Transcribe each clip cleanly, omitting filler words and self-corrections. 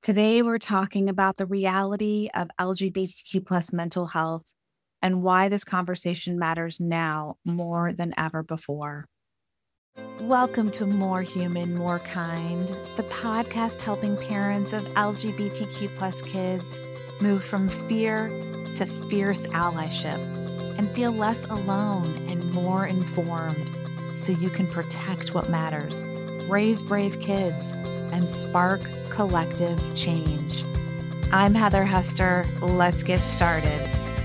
Today, we're talking about the reality of LGBTQ plus mental health and why this conversation matters now more than ever before. Welcome to More Human, More Kind, the podcast helping parents of LGBTQ plus kids move from fear to fierce allyship and feel less alone and more informed so you can protect what matters, raise brave kids, and spark collective change. I'm Heather Hester. Let's get started.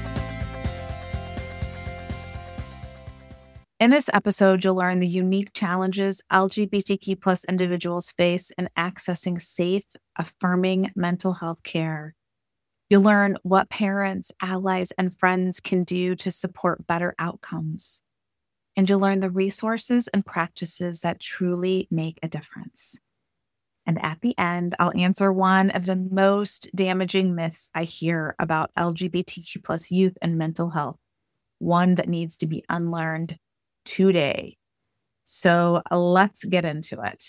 In this episode, you'll learn the unique challenges LGBTQ plus individuals face in accessing safe, affirming mental health care. You'll learn what parents, allies, and friends can do to support better outcomes. And you'll learn the resources and practices that truly make a difference. And at the end, I'll answer one of the most damaging myths I hear about LGBTQ plus youth and mental health, one that needs to be unlearned today. So let's get into it.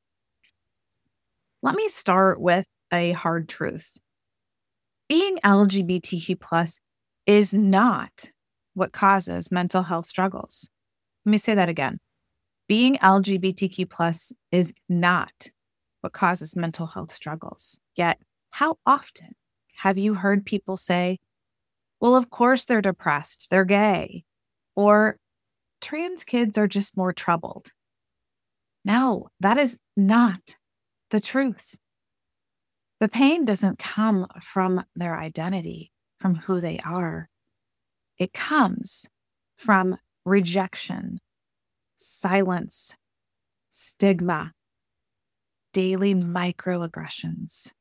Let me start with a hard truth. Being LGBTQ plus is not what causes mental health struggles. Let me say that again. Being LGBTQ plus is not what causes mental health struggles. Yet, how often have you heard people say, well, of course they're depressed, they're gay, or trans kids are just more troubled? No, that is not the truth. The pain doesn't come from their identity, from who they are. It comes from rejection, silence, stigma, daily microaggressions.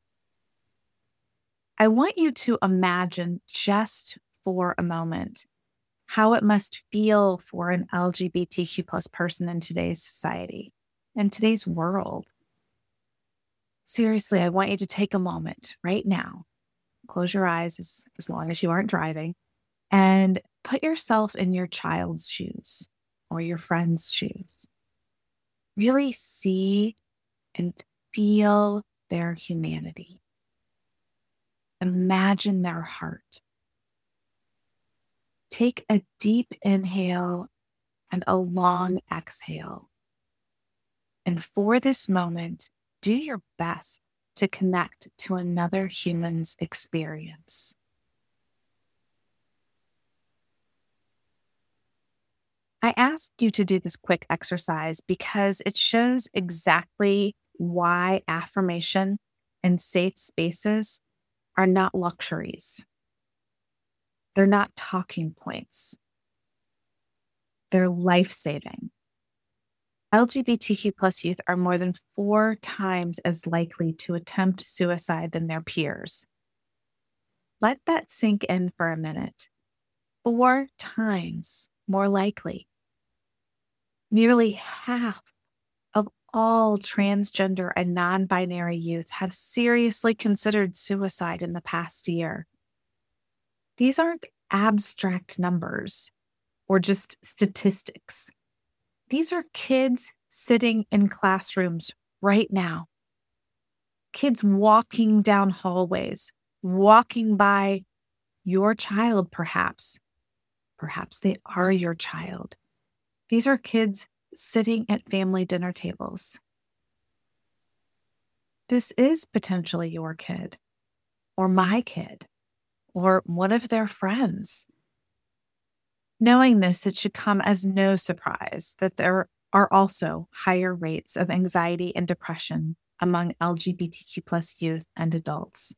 I want you to imagine just for a moment how it must feel for an LGBTQ plus person in today's society, in today's world. Seriously, I want you to take a moment right now, close your eyes as long as you aren't driving, and put yourself in your child's shoes or your friend's shoes. Really see and feel their humanity. Imagine their heart. Take a deep inhale and a long exhale. And for this moment, do your best to connect to another human's experience. I asked you to do this quick exercise because it shows exactly why affirmation and safe spaces are not luxuries. They're not talking points. They're life-saving. LGBTQ plus youth are more than 4 times as likely to attempt suicide than their peers. Let that sink in for a minute. 4 times more likely. Nearly half of all transgender and non-binary youth have seriously considered suicide in the past year. These aren't abstract numbers or just statistics. These are kids sitting in classrooms right now. Kids walking down hallways, walking by your child, perhaps. Perhaps they are your child. These are kids sitting at family dinner tables. This is potentially your kid, or my kid, or one of their friends. Knowing this, it should come as no surprise that there are also higher rates of anxiety and depression among LGBTQ plus youth and adults.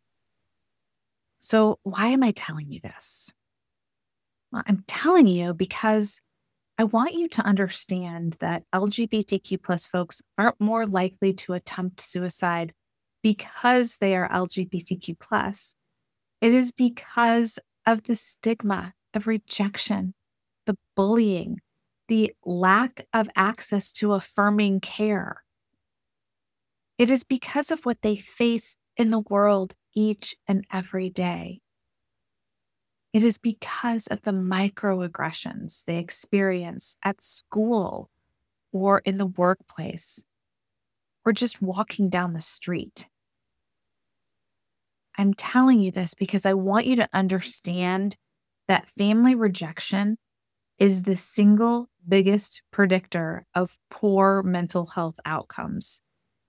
So why am I telling you this? Well, I'm telling you because I want you to understand that LGBTQ plus folks aren't more likely to attempt suicide because they are LGBTQ plus. It is because of the stigma, the rejection, the bullying, the lack of access to affirming care. It is because of what they face in the world each and every day. It is because of the microaggressions they experience at school or in the workplace or just walking down the street. I'm telling you this because I want you to understand that family rejection is the single biggest predictor of poor mental health outcomes.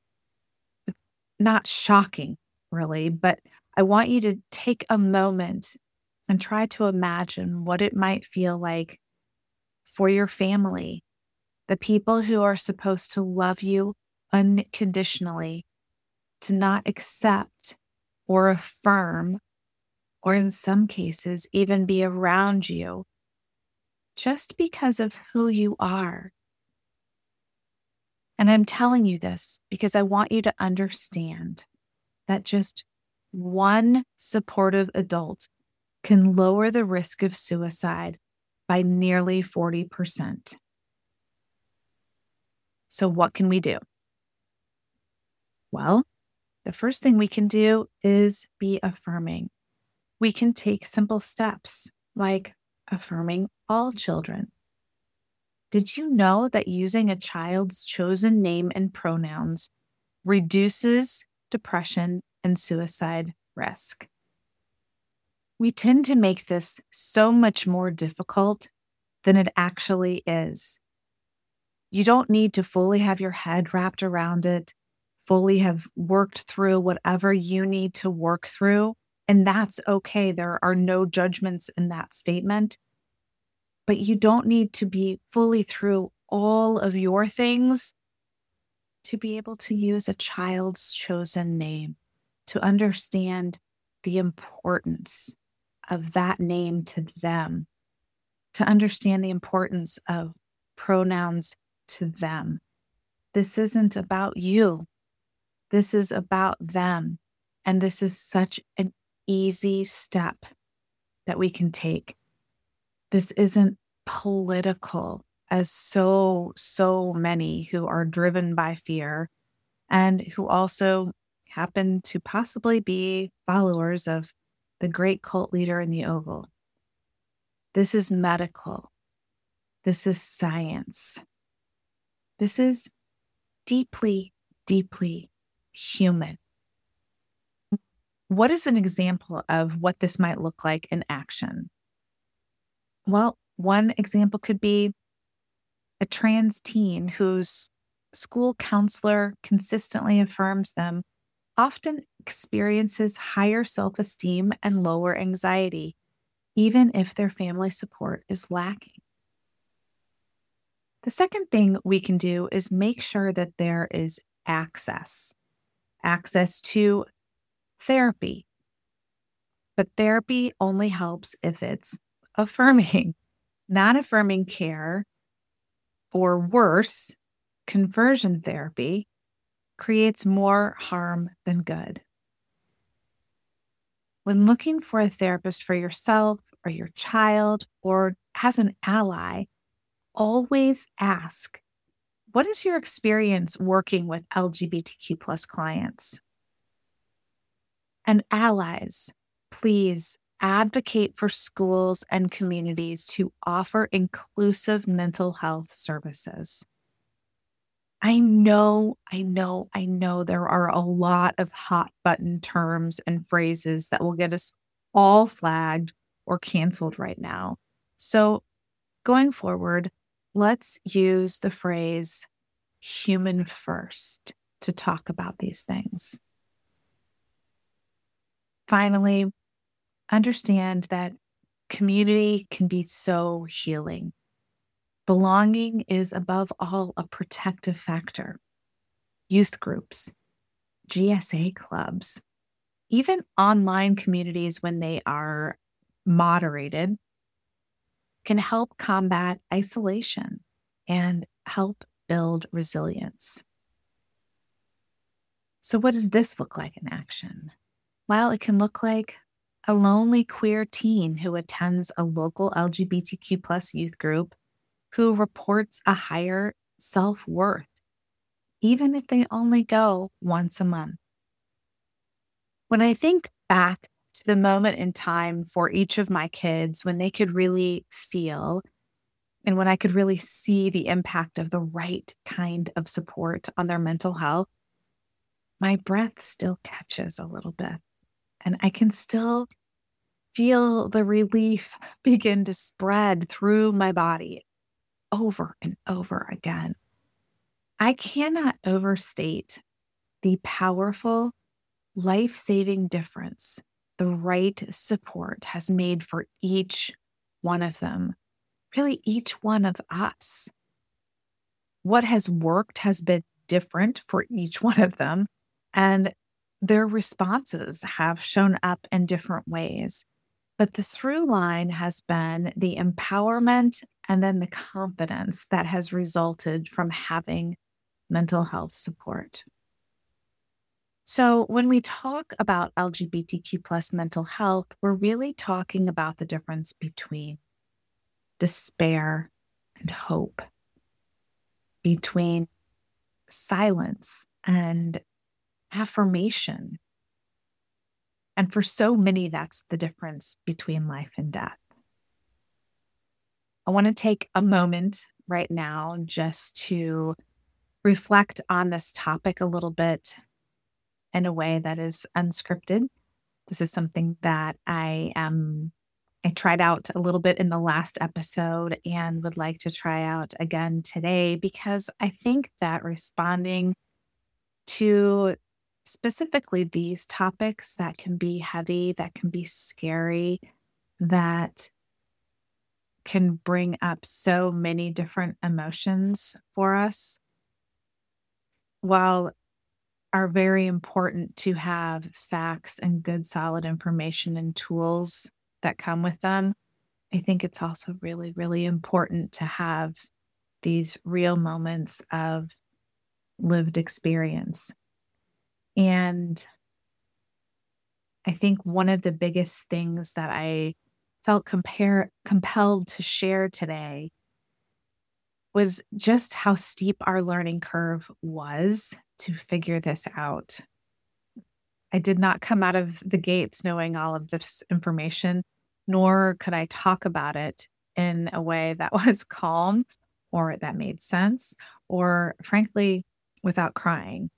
Not shocking, really, but I want you to take a moment and try to imagine what it might feel like for your family, the people who are supposed to love you unconditionally, to not accept or affirm, or in some cases, even be around you just because of who you are. And I'm telling you this because I want you to understand that just one supportive adult can lower the risk of suicide by nearly 40%. So, what can we do? Well, the first thing we can do is be affirming. We can take simple steps like affirming all children. Did you know that using a child's chosen name and pronouns reduces depression and suicide risk? We tend to make this so much more difficult than it actually is. You don't need to fully have your head wrapped around it, fully have worked through whatever you need to work through. And that's okay. There are no judgments in that statement. But you don't need to be fully through all of your things to be able to use a child's chosen name, to understand the importance of that name to them, to understand the importance of pronouns to them. This isn't about you. This is about them. And this is such an easy step that we can take. This isn't political, as so many who are driven by fear and who also happen to possibly be followers of the great cult leader in the Oval. This is medical. This is science. This is deeply, deeply human. What is an example of what this might look like in action? Well, one example could be a trans teen whose school counselor consistently affirms them often experiences higher self esteem and lower anxiety, even if their family support is lacking. The second thing we can do is make sure that there is access to therapy. But therapy only helps if it's affirming. Non affirming care, or worse, conversion therapy, creates more harm than good. When looking for a therapist for yourself or your child or as an ally, always ask, what is your experience working with LGBTQ plus clients? And allies, please advocate for schools and communities to offer inclusive mental health services. I know there are a lot of hot button terms and phrases that will get us all flagged or canceled right now. So going forward, let's use the phrase human first to talk about these things. Finally, understand that community can be so healing. Belonging is above all a protective factor. Youth groups, GSA clubs, even online communities when they are moderated can help combat isolation and help build resilience. So what does this look like in action? Well, it can look like a lonely queer teen who attends a local LGBTQ plus youth group who reports a higher self-worth, even if they only go once a month. When I think back to the moment in time for each of my kids when they could really feel and when I could really see the impact of the right kind of support on their mental health, my breath still catches a little bit. And I can still feel the relief begin to spread through my body over and over again. I cannot overstate the powerful, life saving difference the right support has made for each one of them, really, each one of us. What has worked has been different for each one of them, and their responses have shown up in different ways. But the through line has been the empowerment and then the confidence that has resulted from having mental health support. So, when we talk about LGBTQ plus mental health, we're really talking about the difference between despair and hope, between silence and affirmation. And for so many, that's the difference between life and death. I want to take a moment right now just to reflect on this topic a little bit in a way that is unscripted. This is something that I tried out a little bit in the last episode and would like to try out again today because I think that responding to specifically these topics that can be heavy, that can be scary, that can bring up so many different emotions for us, while are very important to have facts and good solid information and tools that come with them. I think it's also really, really important to have these real moments of lived experience. And I think one of the biggest things that I felt compelled to share today was just how steep our learning curve was to figure this out. I did not come out of the gates knowing all of this information, nor could I talk about it in a way that was calm or that made sense, or frankly, without crying.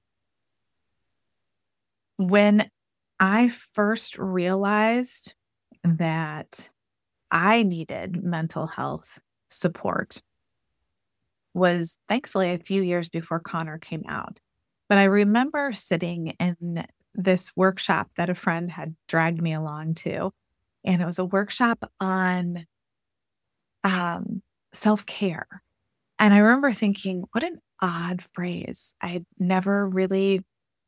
When I first realized that I needed mental health support was thankfully a few years before Connor came out. But I remember sitting in this workshop that a friend had dragged me along to, and it was a workshop on self care. And I remember thinking, what an odd phrase. I had never really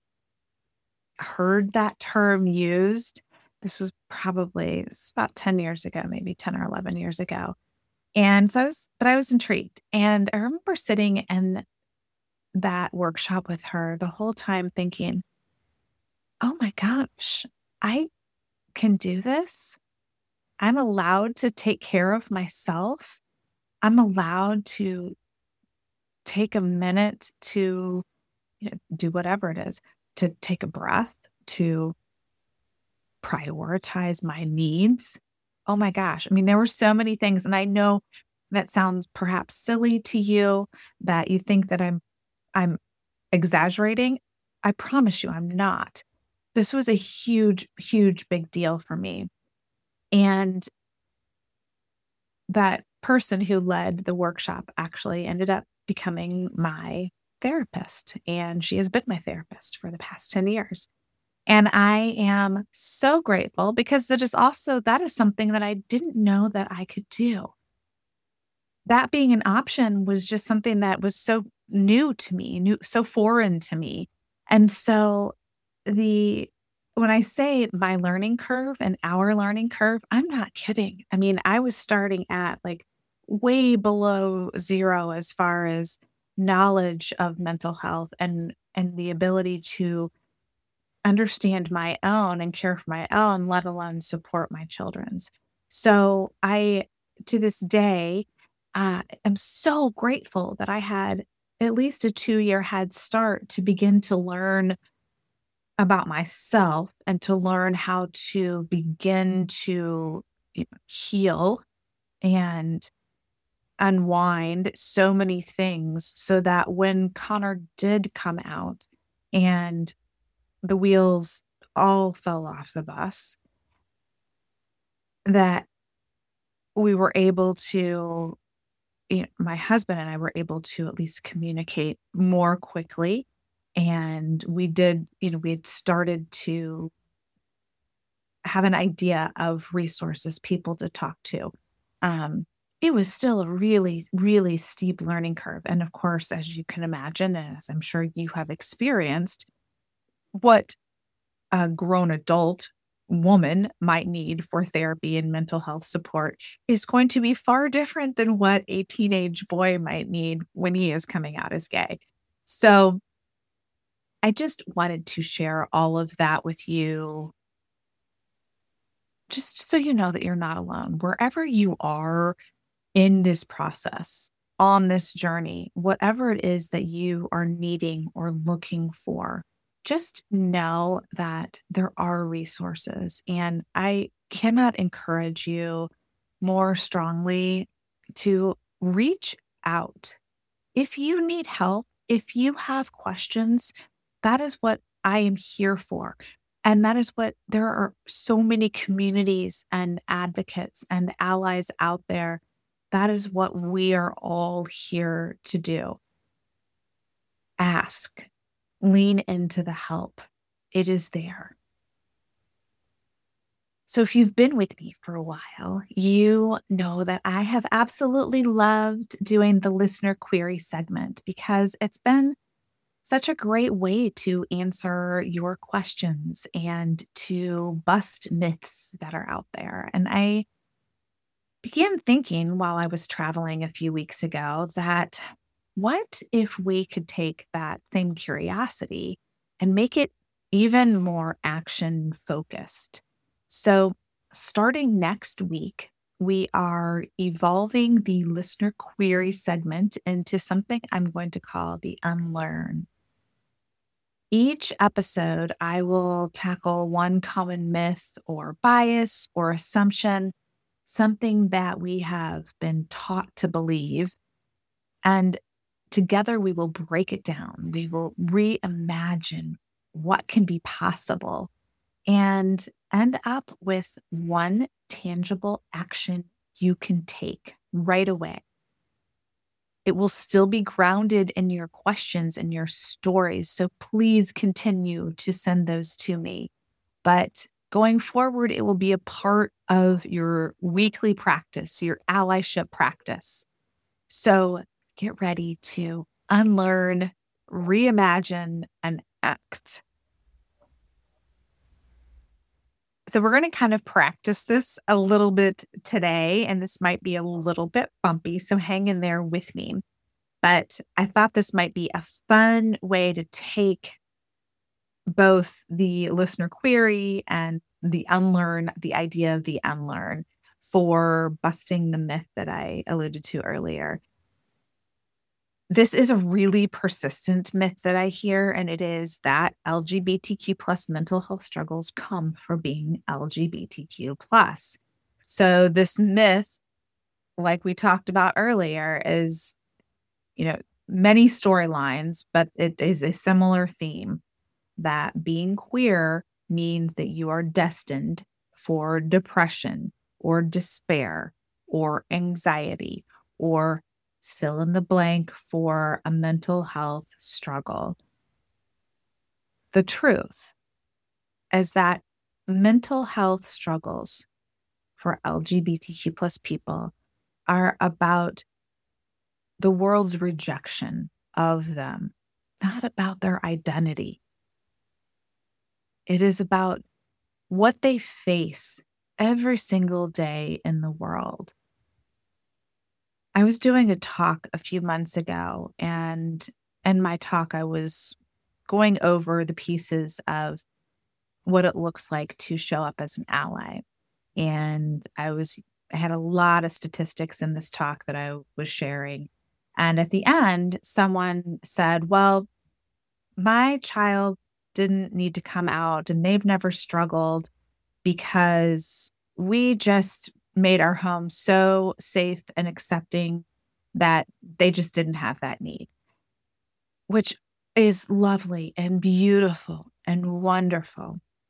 heard that term used. It's about 10 years ago, maybe 10 or 11 years ago. And so I was intrigued. And I remember sitting in that workshop with her the whole time thinking, oh my gosh, I can do this. I'm allowed to take care of myself. I'm allowed to take a minute to, do whatever it is, to take a breath, to prioritize my needs. Oh my gosh. I mean, there were so many things. And I know that sounds perhaps silly to you, that you think that I'm exaggerating. I promise you I'm not. This was a huge, huge big deal for me. And that person who led the workshop actually ended up becoming my therapist. And she has been my therapist for the past 10 years. And I am so grateful because that is something that I didn't know that I could do. That being an option was just something that was so new to me, so foreign to me. And so the when I say my learning curve and our learning curve, I'm not kidding. I mean, I was starting at like way below zero as far as knowledge of mental health and the ability to understand my own and care for my own, let alone support my children's. So I, to this day, am so grateful that I had at least a 2-year head start to begin to learn about myself and to learn how to begin to heal and unwind so many things so that when Connor did come out and the wheels all fell off the bus, that we were able to, my husband and I were able to at least communicate more quickly. And we had started to have an idea of resources, people to talk to. Um, it was still a really, really steep learning curve. And of course, as you can imagine, and as I'm sure you have experienced, what a grown adult woman might need for therapy and mental health support is going to be far different than what a teenage boy might need when he is coming out as gay. So I just wanted to share all of that with you, just so you know that you're not alone. Wherever you are in this process, on this journey, whatever it is that you are needing or looking for, just know that there are resources. And I cannot encourage you more strongly to reach out. If you need help, if you have questions, that is what I am here for. And that is what there are so many communities and advocates and allies out there. That is what we are all here to do. Ask, lean into the help. It is there. So if you've been with me for a while, you know that I have absolutely loved doing the listener query segment because it's been such a great way to answer your questions and to bust myths that are out there. And I began thinking while I was traveling a few weeks ago that what if we could take that same curiosity and make it even more action focused? So, starting next week, we are evolving the listener query segment into something I'm going to call the unlearn. Each episode, I will tackle one common myth or bias or assumption, something that we have been taught to believe. And together we will break it down. We will reimagine what can be possible and end up with one tangible action you can take right away. It will still be grounded in your questions and your stories. So please continue to send those to me. But going forward, it will be a part of your weekly practice, your allyship practice. So get ready to unlearn, reimagine, and act. So we're going to kind of practice this a little bit today, and this might be a little bit bumpy. So hang in there with me. But I thought this might be a fun way to take both the listener query and the unlearn, the idea of the unlearn for busting the myth that I alluded to earlier. This is a really persistent myth that I hear, and it is that LGBTQ plus mental health struggles come from being LGBTQ plus. So this myth, like we talked about earlier, is, many storylines, but it is a similar theme that being queer means that you are destined for depression or despair or anxiety or fill in the blank for a mental health struggle. The truth is that mental health struggles for LGBTQ plus people are about the world's rejection of them, not about their identity. It is about what they face every single day in the world. I was doing a talk a few months ago, and in my talk, I was going over the pieces of what it looks like to show up as an ally. And I had a lot of statistics in this talk that I was sharing. And at the end, someone said, well, my child didn't need to come out and they've never struggled because we just made our home so safe and accepting that they just didn't have that need, which is lovely and beautiful and wonderful.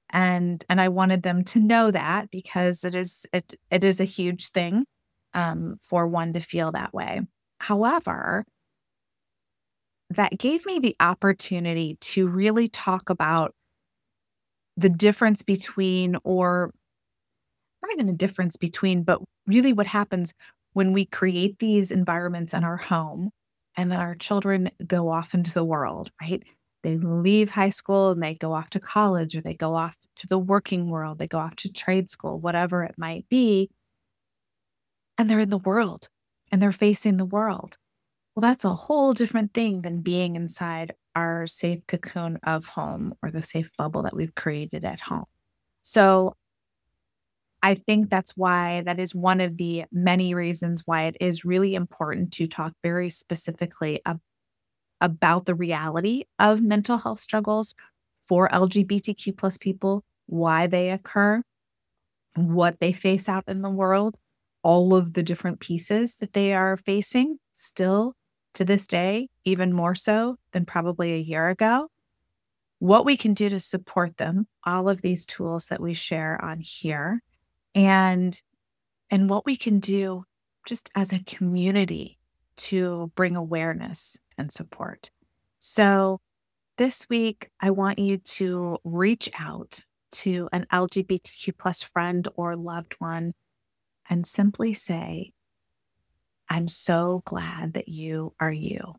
And I wanted them to know that because it is a huge thing for one to feel that way. However, that gave me the opportunity to really talk about the difference between, or not even a difference between, but really what happens when we create these environments in our home and then our children go off into the world, right? They leave high school and they go off to college, or they go off to the working world, they go off to trade school, whatever it might be, and they're in the world and they're facing the world. Well, that's a whole different thing than being inside our safe cocoon of home, or the safe bubble that we've created at home. So I think that is one of the many reasons why it is really important to talk very specifically about the reality of mental health struggles for LGBTQ plus people, why they occur, what they face out in the world, all of the different pieces that they are facing still to this day, even more so than probably a year ago, what we can do to support them, all of these tools that we share on here, and what we can do just as a community to bring awareness and support. So this week, I want you to reach out to an LGBTQ plus friend or loved one and simply say, I'm so glad that you are you.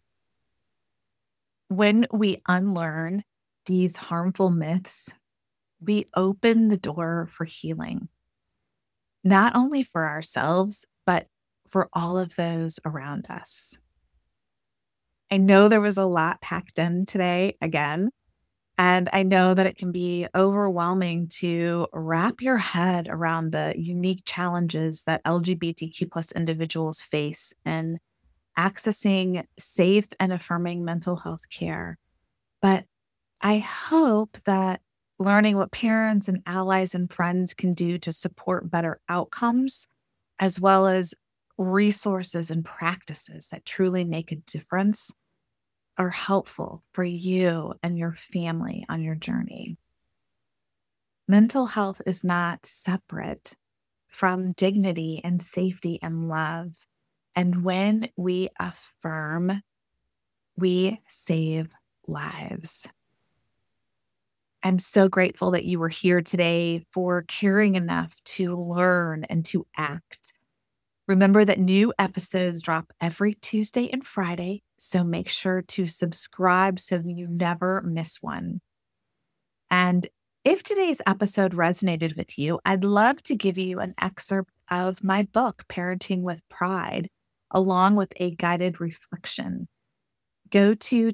When we unlearn these harmful myths, we open the door for healing, not only for ourselves, but for all of those around us. I know there was a lot packed in today again, and I know that it can be overwhelming to wrap your head around the unique challenges that LGBTQ plus individuals face in accessing safe and affirming mental health care. But I hope that learning what parents and allies and friends can do to support better outcomes, as well as resources and practices that truly make a difference, are helpful for you and your family on your journey. Mental health is not separate from dignity and safety and love. And when we affirm, we save lives. I'm so grateful that you were here today, for caring enough to learn and to act. Remember that new episodes drop every Tuesday and Friday, so make sure to subscribe so you never miss one. And if today's episode resonated with you, I'd love to give you an excerpt of my book, Parenting with Pride, along with a guided reflection. Go to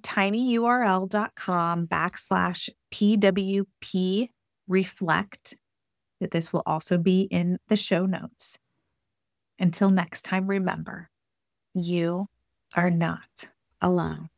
tinyurl.com/PWP reflect. This will also be in the show notes. Until next time, remember, you are not alone.